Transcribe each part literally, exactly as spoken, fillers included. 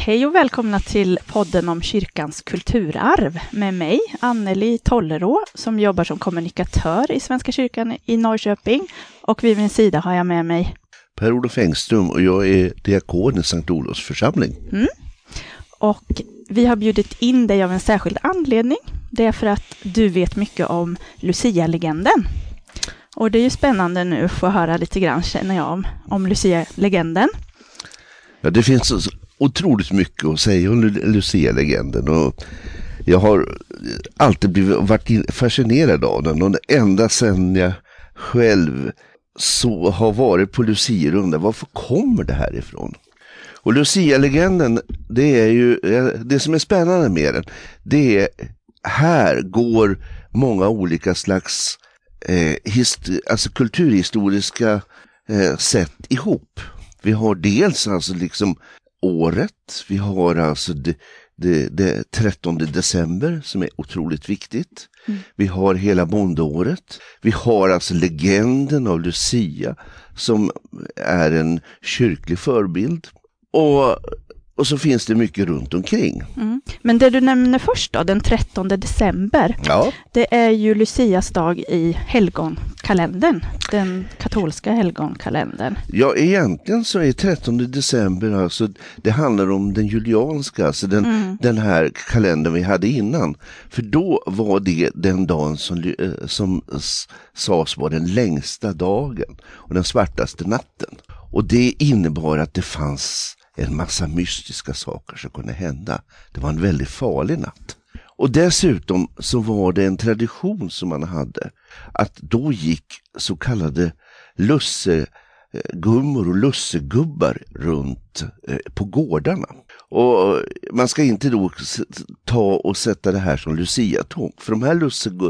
Hej och välkomna till podden om kyrkans kulturarv med mig, Anneli Tollerå, som jobbar som kommunikatör i Svenska kyrkan i Norrköping. Och vid min sida har jag med mig Per-Olof Engström och jag är diakon i Sankt Olofs församling. Mm. Och vi har bjudit in dig av en särskild anledning. Det är för att du vet mycket om Lucia-legenden. Och det är ju spännande nu att få höra lite grann, känner jag, om, om Lucia-legenden. Ja, det finns så otroligt mycket att säga om Lucia-legenden, och jag har alltid blivit, varit fascinerad av den, och ända sedan jag själv så har varit på Lucia och undrat varför kommer det här ifrån. Och Lucia-legenden, det är ju det som är spännande med den, det är här går många olika slags eh, hist- alltså kulturhistoriska eh, sätt ihop. Vi har dels alltså liksom året, vi har alltså det, det, det trettonde december som är otroligt viktigt. Mm. Vi har hela bondeåret. Vi har alltså legenden av Lucia som är en kyrklig förebild. Och, och så finns det mycket runt omkring. Mm. Men det du nämner först då, den trettonde december, ja. Det är ju Lucias dag i helgonkalendern, den katolska helgonkalendern. Ja, egentligen så är trettonde december, alltså, det handlar om den julianska, alltså den, mm. den här kalendern vi hade innan. För då var det den dagen som, som sades var den längsta dagen och den svartaste natten. Och det innebar att det fanns en massa mystiska saker som kunde hända. Det var en väldigt farlig natt. Och dessutom så var det en tradition som man hade, att då gick så kallade lussegummor och lussegubbar runt på gårdarna. Och man ska inte då ta och sätta det här som Lucia-tåg. För de här lussegu-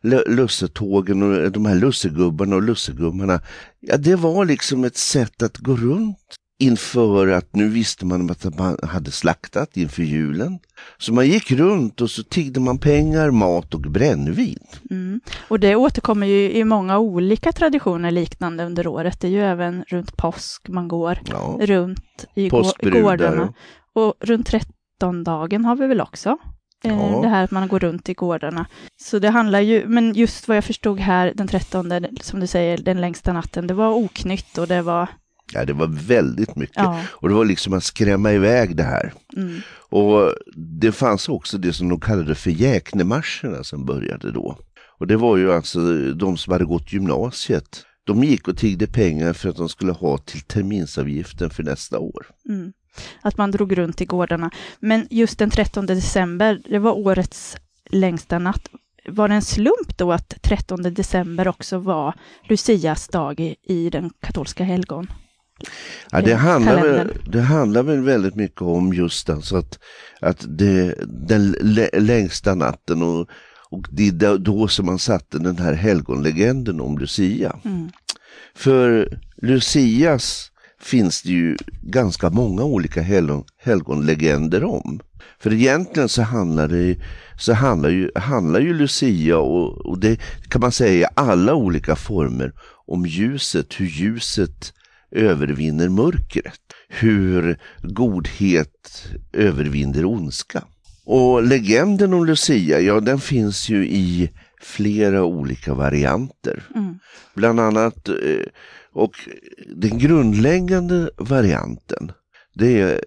lussetågen och de här lussegubbarna och lussegummarna, ja, det var liksom ett sätt att gå runt inför att nu visste man att man hade slaktat inför julen. Så man gick runt och så tiggde man pengar, mat och brännvin. Mm. Och det återkommer ju i många olika traditioner liknande under året. Det är ju även runt påsk man går ja. runt i gårdarna. Och runt trettondagen har vi väl också. Ja. Det här att man går runt i gårdarna. Så det handlar ju, men just vad jag förstod här, den trettonde, som du säger, den längsta natten, det var oknytt och det var... Ja, det var väldigt mycket. Ja. Och det var liksom att skrämma iväg det här. Mm. Och det fanns också det som de kallade för jäknemarscherna som började då. Och det var ju alltså de som hade gått gymnasiet. De gick och tiggde pengar för att de skulle ha till terminsavgiften för nästa år. Mm. Att man drog runt i gårdarna. Men just den trettonde december, det var årets längsta natt. Var det en slump då att trettonde december också var Lucias dag i, i den katolska helgon? Ja, det handlar, väl, det handlar väl väldigt mycket om just alltså att, att det, den l- längsta natten och, och det är då som man satte den här helgonlegenden om Lucia. Mm. För Lucias finns det ju ganska många olika helgon, helgonlegender om. För egentligen så handlar det så handlar ju, handlar ju Lucia och, och det kan man säga i alla olika former om ljuset, hur ljuset övervinner mörkret, hur godhet övervinner ondska. Och legenden om Lucia, ja, den finns ju i flera olika varianter. Mm. Bland annat, och den grundläggande varianten, det är,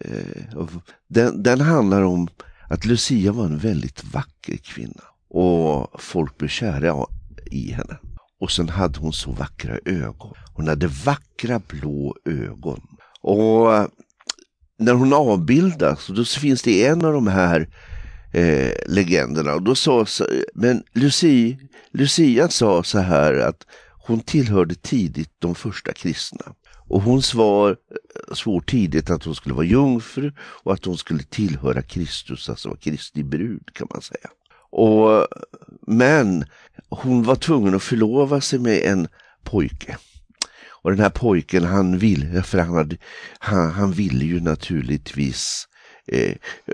den, den handlar om att Lucia var en väldigt vacker kvinna och folk blev kära i henne. Och sen hade hon så vackra ögon. Hon hade vackra blå ögon. Och när hon avbildas, då finns det en av de här eh, legenderna. Och då sa, men Lucia, Lucia sa så här att hon tillhörde tidigt de första kristna. Och hon svar, svor tidigt att hon skulle vara jungfru och att hon skulle tillhöra Kristus, alltså Kristi brud kan man säga. Och, men hon var tvungen att förlova sig med en pojke. Och den här pojken, han ville, för han, hade, han, han ville ju naturligtvis, eh,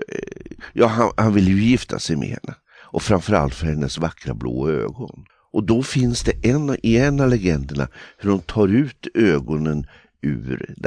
ja han, han ville ju gifta sig med henne. Och framförallt för hennes vackra blå ögon. Och då finns det en, i en av legenderna hur de tar ut ögonen ur den.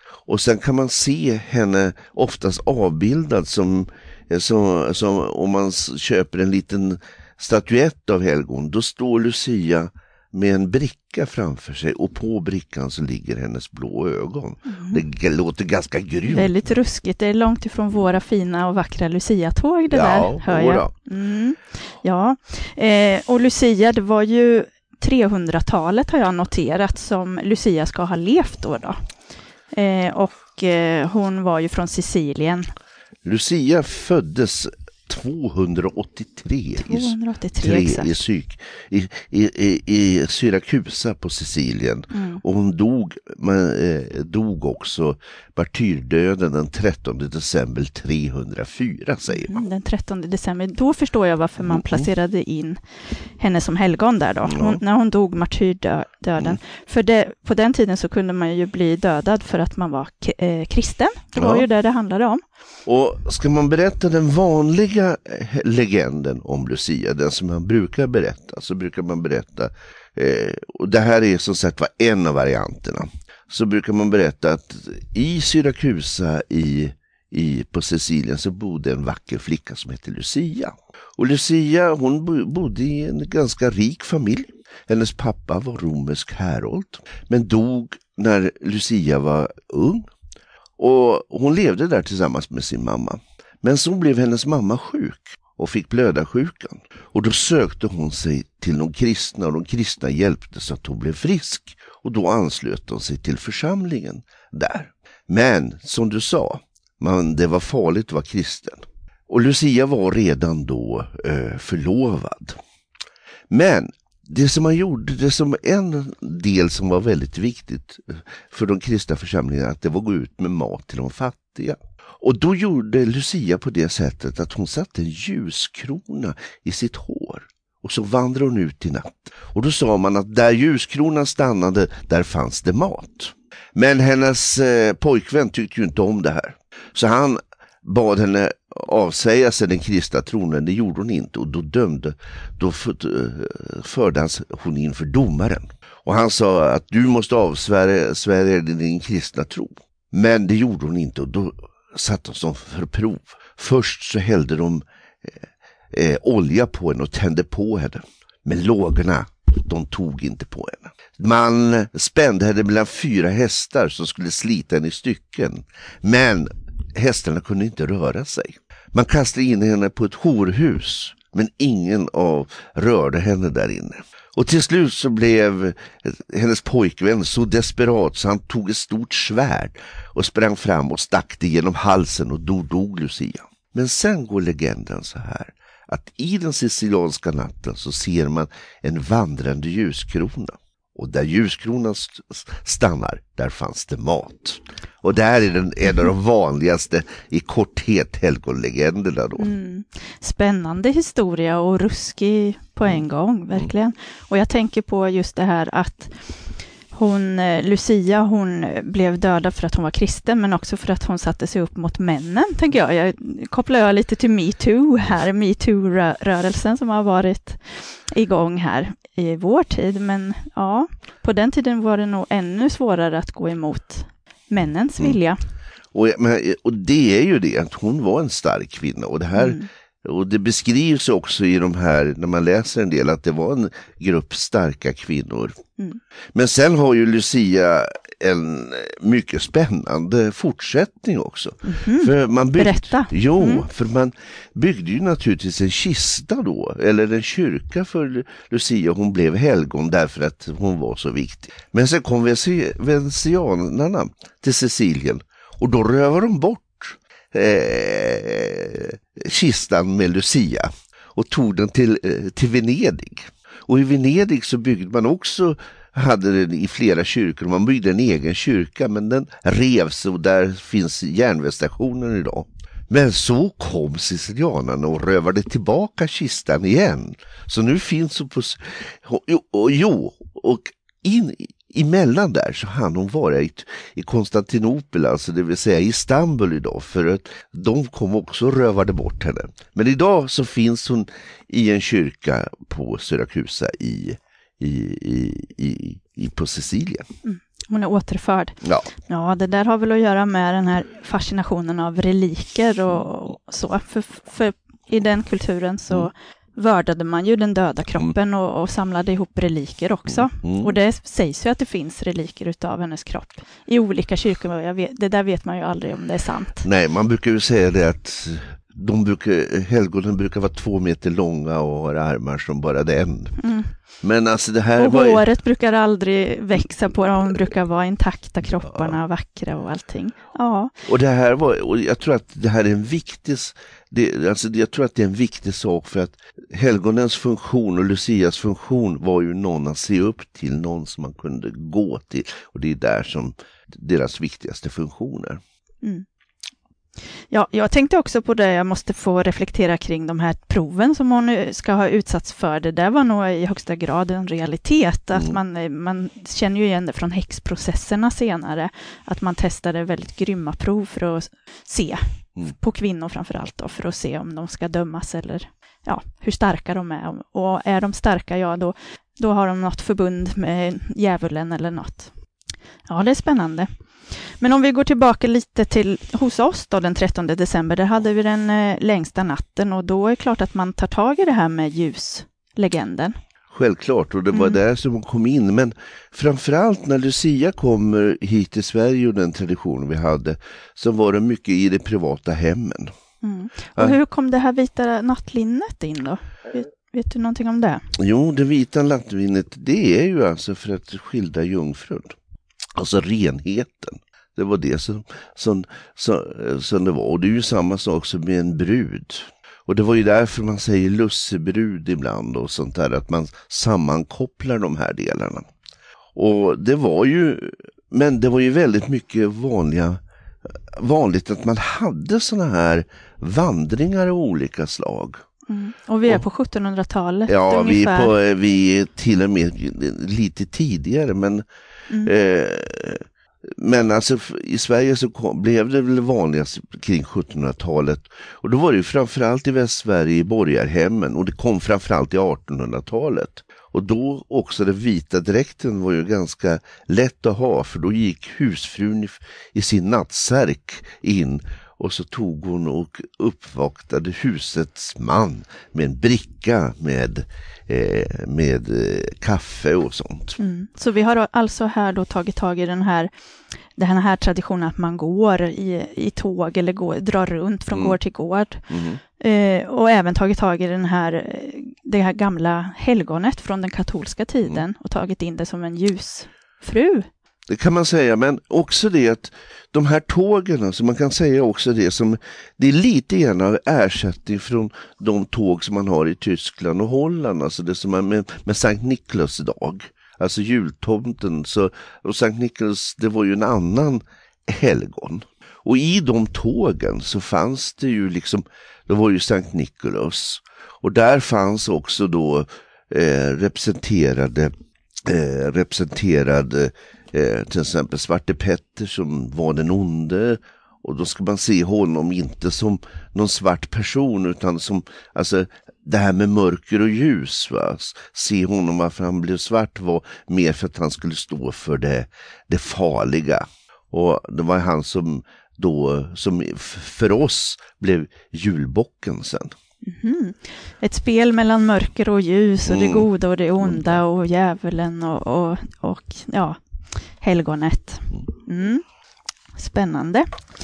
Och sen kan man se henne oftast avbildad som, som, som om man köper en liten statyett av helgon. Då står Lucia med en bricka framför sig och på brickan så ligger hennes blå ögon. Mm. Det låter ganska grymt. Väldigt ruskigt. Det är långt ifrån våra fina och vackra Lucia-tåg det ja, där, hör jag. Mm. Ja, eh, och Lucia, det var ju trehundratalet har jag noterat som Lucia ska ha levt då. då. Eh, och eh, hon var ju från Sicilien. Lucia föddes tvåhundraåttiotre, tvåhundraåttiotre i, i, psyk, i, i, i, i Syrakusa på Sicilien. Mm. Och hon dog, man, eh, dog också martyrdöden den trettonde december trehundrafyra, säger man. Mm, den trettonde december, då förstår jag varför man placerade in henne som helgon där då. Hon, ja. När hon dog martyrdöden. Mm. För det, på den tiden så kunde man ju bli dödad för att man var k- eh, kristen. Det var ja. ju det det handlade om. Och ska man berätta den vanliga legenden om Lucia, den som man brukar berätta, så brukar man berätta, eh, och det här är som sagt var en av varianterna, så brukar man berätta att i Syrakusa i, i, på Sicilien så bodde en vacker flicka som heter Lucia. Och Lucia, hon bodde i en ganska rik familj. Hennes pappa var romersk härold, men dog när Lucia var ung. Och hon levde där tillsammans med sin mamma. Men så blev hennes mamma sjuk och fick blödarsjukan. Och då sökte hon sig till de kristna och de kristna hjälpte så att hon blev frisk. Och då anslöt hon sig till församlingen där. Men som du sa, man, det var farligt att vara kristen. Och Lucia var redan då eh, förlovad. Men det som man gjorde, det som en del som var väldigt viktigt för de kristna församlingarna, att det var att gå ut med mat till de fattiga. Och då gjorde Lucia på det sättet att hon satte en ljuskrona i sitt hår. Och så vandrade hon ut i natt. Och då sa man att där ljuskronan stannade, där fanns det mat. Men hennes eh, pojkvän tyckte ju inte om det här. Så han bad henne avsäga sig den kristna tronen. Det gjorde hon inte och då dömde, då förde hon in för domaren. Och han sa att du måste avsvära din kristna tro. Men det gjorde hon inte och då satt hon som för prov. Först så hällde de eh, eh, olja på henne och tände på henne. Men lågorna, de tog inte på henne. Man spände henne mellan fyra hästar som skulle slita henne i stycken. Men hästarna kunde inte röra sig. Man kastade in henne på ett horhus, men ingen av rörde henne där inne. Och till slut så blev hennes pojkvän så desperat så han tog ett stort svärd och sprang fram och stack det genom halsen och då dog Lucia. Men sen går legenden så här, att i den sicilianska natten så ser man en vandrande ljuskrona. Och där ljuskronan stannar, där fanns det mat. Och där är den en av de vanligaste i korthet helgonlegenderna då. Mm. Spännande historia och ruskig på en gång, verkligen. Mm. Och jag tänker på just det här att hon, Lucia, hon blev dödad för att hon var kristen, men också för att hon satte sig upp mot männen, tänker jag. Jag kopplar lite till MeToo här, MeToo-rörelsen som har varit igång här i vår tid. Men ja, på den tiden var det nog ännu svårare att gå emot männens vilja. Mm. Och, men, och det är ju det, att hon var en stark kvinna. Och det här... Mm. Och det beskrivs också i de här, när man läser en del, att det var en grupp starka kvinnor. Mm. Men sen har ju Lucia en mycket spännande fortsättning också. Mm-hmm. För man byggde, Berätta. Jo, mm. för man byggde ju naturligtvis en kista då, eller en kyrka för Lucia. Hon blev helgon därför att hon var så viktig. Men sen kom venecianerna till Sicilien och då rövade de bort Eh, kistan med Lucia och tog den till, eh, till Venedig. Och i Venedig så byggde man också, hade den i flera kyrkor, man byggde en egen kyrka, men den revs och där finns järnvägsstationen idag. Men så kom sicilianerna och rövade tillbaka kistan igen. Så nu finns hon på... Jo, och, jo, och in emellan där så hann hon vara i, i Konstantinopel, alltså det vill säga Istanbul idag, för att de kom också och rövade bort henne. Men idag så finns hon i en kyrka på Syrakusa i, i, i, i, i på Sicilien. Mm. Hon är återförd. Ja. Ja, det där har väl att göra med den här fascinationen av reliker och, och så. För, för i den kulturen så mm. vördade man ju den döda kroppen mm. och, och samlade ihop reliker också. Mm. Och det sägs ju att det finns reliker utav hennes kropp i olika kyrkor. Jag vet, det där vet man ju aldrig om det är sant. Nej, man brukar ju säga det att de brukar, helgonen brukar vara två meter långa och har armar som bara den. Mm. Men alltså det här och var ju... håret brukar aldrig växa på dem, de brukar vara intakta, kropparna ja. vackra och allting. Ja. Och det här var, och jag tror att det här är en viktig, det, alltså jag tror att det är en viktig sak, för att helgonens funktion och Lucias funktion var ju någon att se upp till, någon som man kunde gå till, och det är där som deras viktigaste funktioner. Mm. Ja, jag tänkte också på det, jag måste få reflektera kring de här proven som hon ska ha utsatts för. Det där var nog i högsta grad en realitet. Att mm. man, man känner ju igen det från häxprocesserna senare. Att man testade väldigt grymma prov för att se, mm. på kvinnor framförallt då, för att se om de ska dömas eller ja, hur starka de är. Och är de starka, ja då, då har de något förbund med djävulen eller något. Ja, det är spännande. Men om vi går tillbaka lite till hos oss då den trettonde december, där hade vi den eh, längsta natten, och då är det klart att man tar tag i det här med ljuslegenden. Självklart, och det var mm. där som hon kom in, men framförallt när Lucia kommer hit till Sverige och den tradition vi hade, så var det mycket i de privata hemmen. Mm. Och ja. hur kom det här vita nattlinnet in då? Vet, vet du någonting om det? Jo, det vita nattlinnet, det är ju alltså för att skilda jungfrun. Alltså renheten. Det var det som, som, som, som det var. Och det är ju samma sak som med en brud. Och det var ju därför man säger lussebrud ibland och sånt där. Att man sammankopplar de här delarna. Och det var ju, men det var ju väldigt mycket vanliga, vanligt att man hade såna här vandringar av olika slag. Mm. Och vi är på sjuttonhundratalet ja, ungefär. Ja, vi, vi är till och med lite tidigare, men Mm. Eh, men alltså i Sverige så kom, blev det väl vanligast kring sjuttonhundratalet, och då var det ju framförallt i Västsverige i borgarhemmen, och det kom framförallt i artonhundratalet, och då också den vita dräkten var ju ganska lätt att ha, för då gick husfrun i, i sin nattsärk in, och så tog hon och uppvaktade husets man med en bricka med, eh, med eh, kaffe och sånt. Mm. Så vi har alltså här då tagit tag i den här, den här traditionen att man går i, i tåg eller går, drar runt från mm. gård till gård. Mm. Eh, och även tagit tag i den här, det här gamla helgonet från den katolska tiden mm. och tagit in det som en ljusfru. Det kan man säga, men också det att de här tågen, alltså man kan säga också det som, det är lite grann av ersättning från de tåg som man har i Tyskland och Holland, alltså det som är med, med Sankt Niklas dag, alltså jultomten, så, och Sankt Niklas, det var ju en annan helgon. Och i de tågen så fanns det ju liksom, det var ju Sankt Nikolaus, och där fanns också då eh, representerade eh, representerade Eh, till exempel Svarte Petter som var den onde, och då ska man se honom inte som någon svart person utan som, alltså det här med mörker och ljus, va? Se honom varför han blev svart var mer för att han skulle stå för det, det farliga, och det var han som då, som för oss blev julbocken sen. Mm-hmm. Ett spel mellan mörker och ljus och mm. det goda och det onda och djävulen och, och, och ja, helgonet. Mm. Spännande.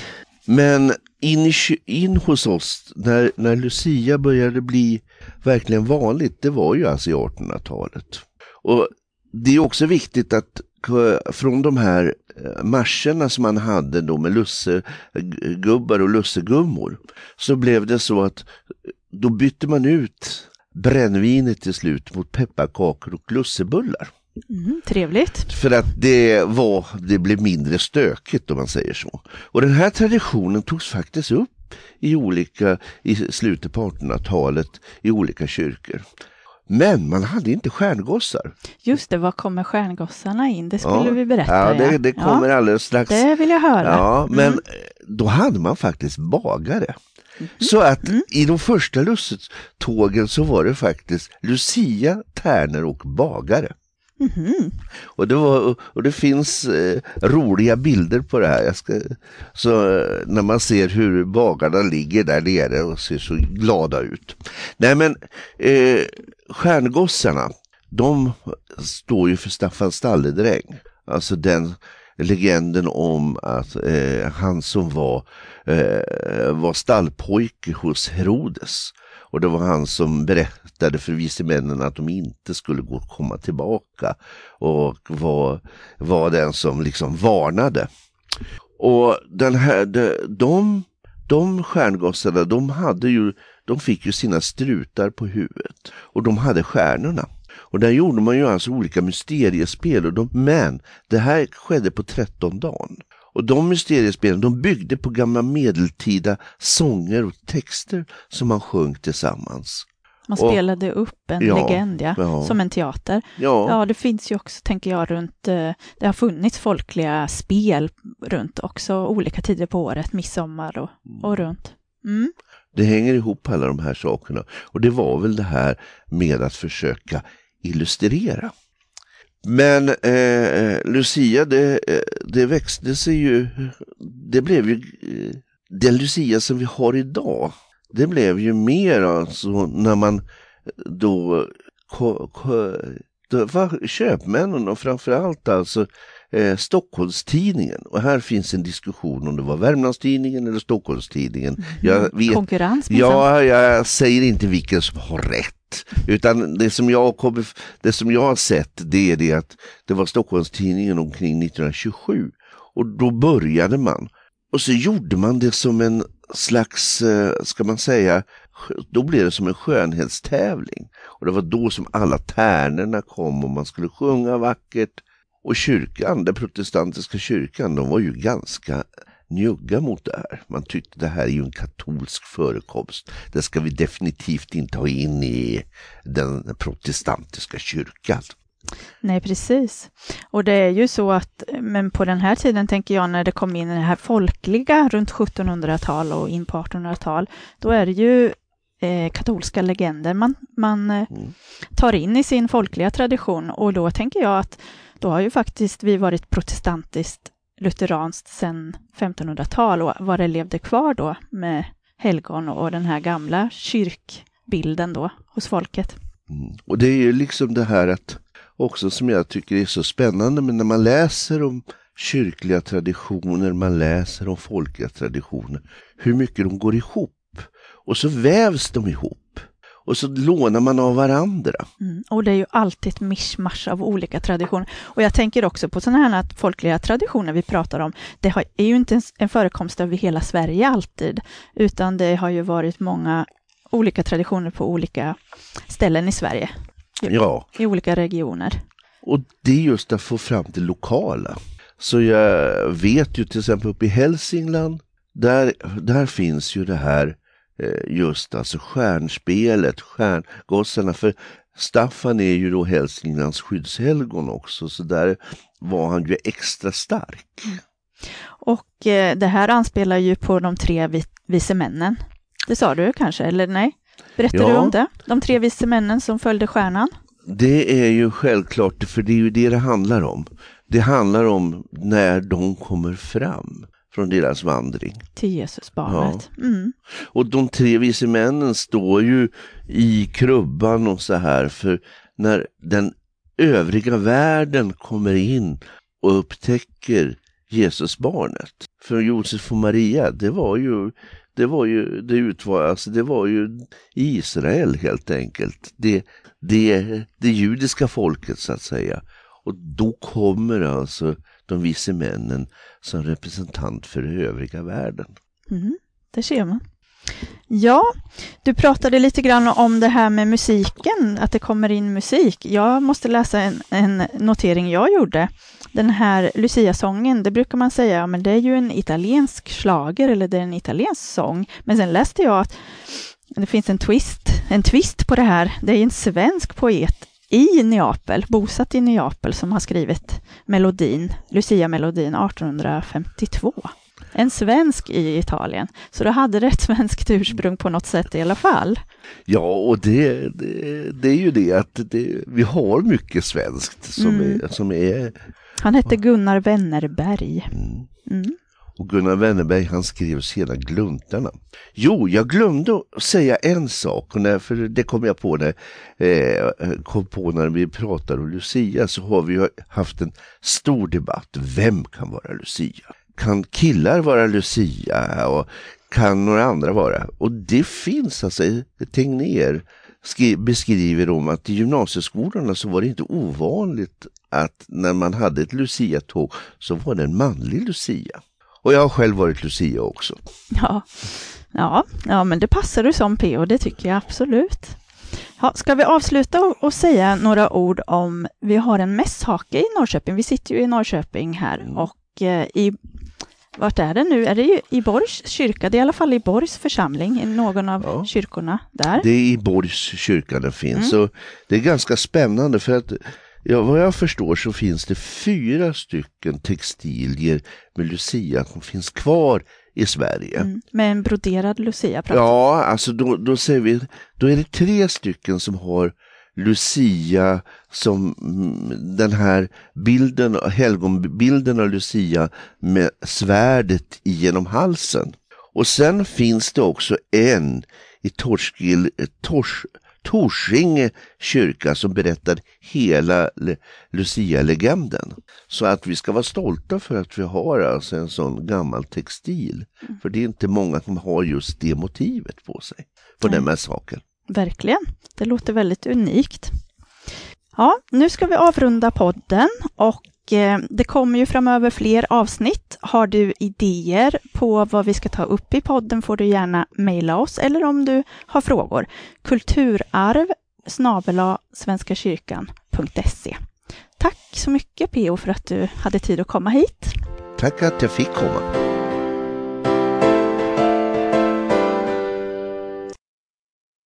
Men in, i, in hos oss, när, när Lucia började bli verkligen vanligt, det var ju alltså i artonhundratalet. Och det är också viktigt att från de här marscherna som man hade då med lussegubbar och lussegummor, så blev det så att då bytte man ut brännvinet till slut mot pepparkakor och lussebullar. Mm, trevligt. För att det var, det blev mindre stökigt om man säger så. Och den här traditionen togs faktiskt upp i olika, i slutet på artonhundratalet i olika kyrkor. Men man hade inte stjärngossar. Just det, var kommer stjärngossarna in? Det skulle ja, vi berätta. Ja, det, det kommer ja. alldeles strax. Det vill jag höra. Ja, men mm. då hade man faktiskt bagare. Mm. Så att mm. i de första lussetågen så var det faktiskt Lucia, tärnor och bagare. Mm-hmm. Och, det var, och det finns eh, roliga bilder på det här. Jag ska, så eh, när man ser hur bagarna ligger där nere och ser så glada ut. Nej men eh, stjärngossarna, de står ju för Staffan Stalledräng. Alltså den legenden om att eh, han som var, eh, var stallpojke hos Herodes. Och det var han som berättade för vise männen att de inte skulle gå och komma tillbaka. Och var, var den som liksom varnade. Och den här, de, de, de stjärngossarna, de hade ju, de fick ju sina strutar på huvudet. Och de hade stjärnorna. Och där gjorde man ju alltså olika mysteriespel. Och de, men det här skedde på trettonde dagen. Och de mysteriespelen, de byggde på gamla medeltida sånger och texter som man sjöng tillsammans. Man spelade och, upp en ja, legend, ja, ja. Som en teater. Ja. ja, det finns ju också, tänker jag, runt, det har funnits folkliga spel runt också olika tider på året, midsommar och, och runt. Mm. Det hänger ihop alla de här sakerna. Och det var väl det här med att försöka illustrera. Men eh, Lucia, det, det växte sig ju, det blev ju, den Lucia som vi har idag, det blev ju mer alltså när man då, ko, ko, då var köpmännen och framförallt alltså eh, Stockholmstidningen. Och här finns en diskussion om det var Värmlandstidningen eller Stockholmstidningen. Mm. Jag vet, konkurrens. Ja, jag säger inte vilken som har rätt. Utan det som jag kommer, det som jag har sett, det är det att det var Stockholmstidningen omkring nittonhundratjugosju. Och då började man. Och så gjorde man det som en slags, ska man säga, då blev det som en skönhetstävling. Och det var då som alla tärnorna kom och man skulle sjunga vackert. Och kyrkan, den protestantiska kyrkan, de var ju ganska njugga mot det här. Man tyckte det här är ju en katolsk förekomst. Det ska vi definitivt inte ha in i den protestantiska kyrkan. Nej, precis. Och det är ju så att, men på den här tiden tänker jag när det kom in det här folkliga runt sjuttonhundratal och in på artonhundratal, då är det ju eh, katolska legender man, man eh, mm. tar in i sin folkliga tradition. Och då tänker jag att då har ju faktiskt vi varit protestantiskt lutheranskt sedan femtonhundratal och vad det levde kvar då med helgon och den här gamla kyrkbilden då hos folket. Mm. Och det är ju liksom det här att också som jag tycker är så spännande, men när man läser om kyrkliga traditioner, man läser om folkliga traditioner, hur mycket de går ihop och så vävs de ihop. Och så lånar man av varandra. Mm, och det är ju alltid ett mischmasch av olika traditioner. Och jag tänker också på sådana här folkliga traditioner vi pratar om. Det har, är ju inte en förekomst över hela Sverige alltid. Utan det har ju varit många olika traditioner på olika ställen i Sverige. Ja. I olika regioner. Och det är just att få fram det lokala. Så jag vet ju till exempel uppe i Hälsingland. Där, där finns ju det här. Just alltså stjärnspelet, stjärngossarna, för Staffan är ju då Hälsinglands skyddshelgon också, så där var han ju extra stark. Mm. Och eh, det här anspelar ju på de tre vi- vise männen. Det sa du kanske, eller nej? Berättar ja. du om det? De tre vise männen som följde stjärnan? Det är ju självklart, för det är ju det det handlar om. Det handlar om när de kommer fram från deras vandring. Till Jesusbarnet. Ja. Mm. Och de tre vise männen står ju i krubban och så här, för när den övriga världen kommer in och upptäcker Jesusbarnet. För Josef och Maria, det var ju det var ju det utvar, alltså det var ju Israel helt enkelt. Det det det judiska folket så att säga. Och då kommer alltså de vise männen som representant för den övriga världen. Mm, det ser man. Ja, du pratade lite grann om det här med musiken, att det kommer in musik. Jag måste läsa en, en notering jag gjorde. Den här Lucia-sången, det brukar man säga, men det är ju en italiensk slager eller det är en italiensk sång. Men sen läste jag att det finns en twist, en twist på det här. Det är en svensk poet i Neapel, bosatt i Neapel, som har skrivit melodin, Lucia-melodin arton femtiotvå. En svensk i Italien. Så du hade det ett svenskt ursprung på något sätt i alla fall. Ja, och det, det, det är ju det att det, vi har mycket svenskt som, mm. är, som är... Han hette Gunnar Wennerberg. Mm. Mm. Och Gunnar Wennerberg, han skrev sedan Gluntarna. Jo, jag glömde att säga en sak, när, för det kom jag på när, eh, kom på när vi pratade om Lucia, så har vi haft en stor debatt. Vem kan vara Lucia? Kan killar vara Lucia och kan några andra vara? Och det finns alltså, Tegnér beskriver om att i gymnasieskolorna så var det inte ovanligt att när man hade ett Lucia-tåg så var det en manlig Lucia. Och jag har själv varit Lucia också. Ja, ja, ja men det passar du som P O, det tycker jag absolut. Ja, ska vi avsluta och, och säga några ord om, vi har en mässhake i Norrköping. Vi sitter ju i Norrköping här mm. och eh, i, vart är det nu? Är det ju i Borgs kyrka? Det är i alla fall i Borgs församling, i någon av ja, kyrkorna där. Det är i Borgs kyrka det finns. Mm. Och det är ganska spännande för att ja, vad jag förstår så finns det fyra stycken textilier med Lucia som finns kvar i Sverige. Mm, med en broderad Lucia. Pratar. Ja, alltså då, då säger vi, då är det tre stycken som har Lucia som den här bilden, helgonbilden av Lucia med svärdet genom halsen. Och sen finns det också en i Torskil, Tors, Torsinge kyrka som berättar hela Lucia-legenden. Så att vi ska vara stolta för att vi har alltså en sån gammal textil. Mm. För det är inte många som har just det motivet på sig. På Nej. Den här saken. Verkligen. Det låter väldigt unikt. Ja, nu ska vi avrunda podden och eh, det kommer ju framöver fler avsnitt. Har du idéer på vad vi ska ta upp i podden får du gärna mejla oss, eller om du har frågor. kulturarv snabel-a svenskakyrkan punkt se. Tack så mycket P O för att du hade tid att komma hit. Tack att jag fick komma.